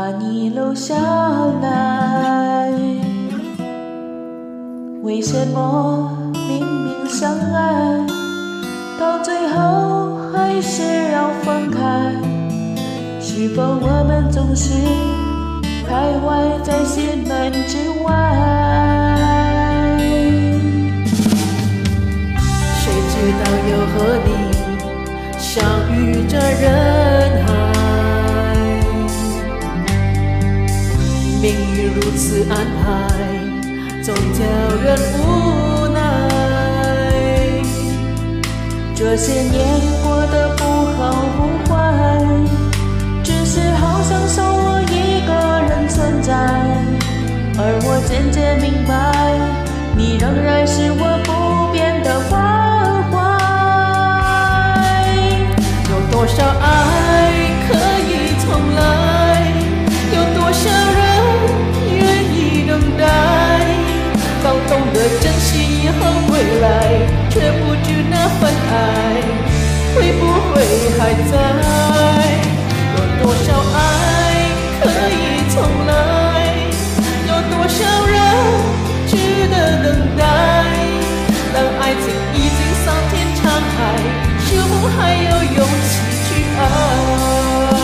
把你留下来。为什么明明相爱，到最后还是要分开？是否我们总是徘徊在心门之外？ 谁知道又和你相遇这人海，命运如此安排，总叫人无奈。 这些年过得不好不坏，只是好像少了一个人存在。而我渐渐明白，你仍然是我不变的关怀。 有多少爱可以重来？有多少人愿意等待？当懂得珍惜以后回来，却不知那份爱会不会还在？有多少爱可以重来？有多少人值得等待？当爱情已经桑田沧海，是否还有勇气去爱？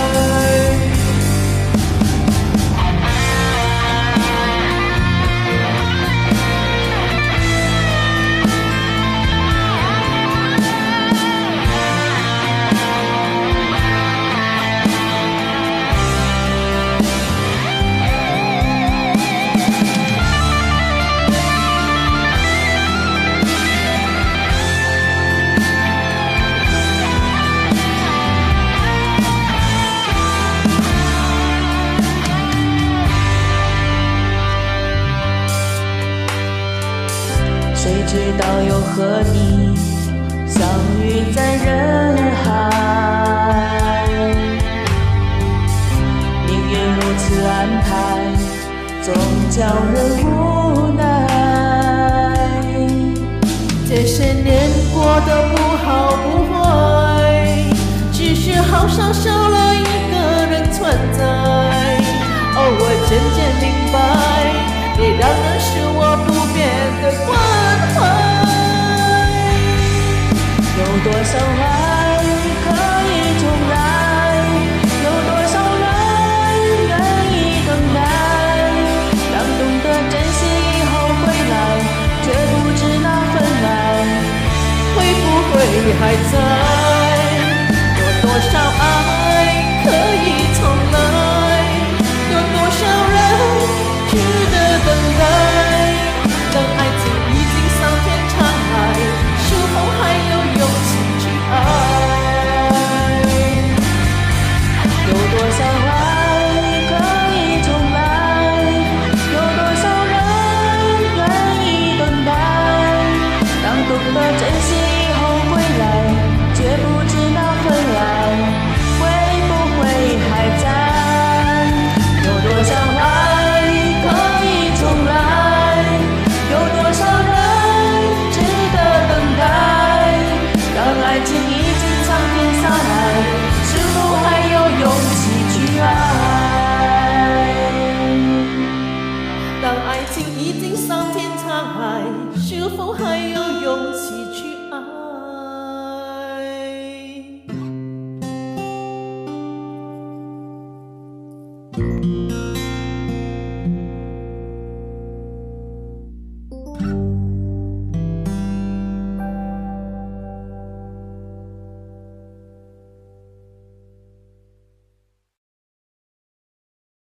谁知道又和你相遇在人海，命运如此安排，总叫人无奈。 这些年过得不好不坏，只是好像少了一个人存在。我渐渐明白，你仍然是我不变的关怀。 有多少爱可以重来？有多少人愿意等待？当懂得珍惜以后回来，却不知那份爱会不会还在？有多少爱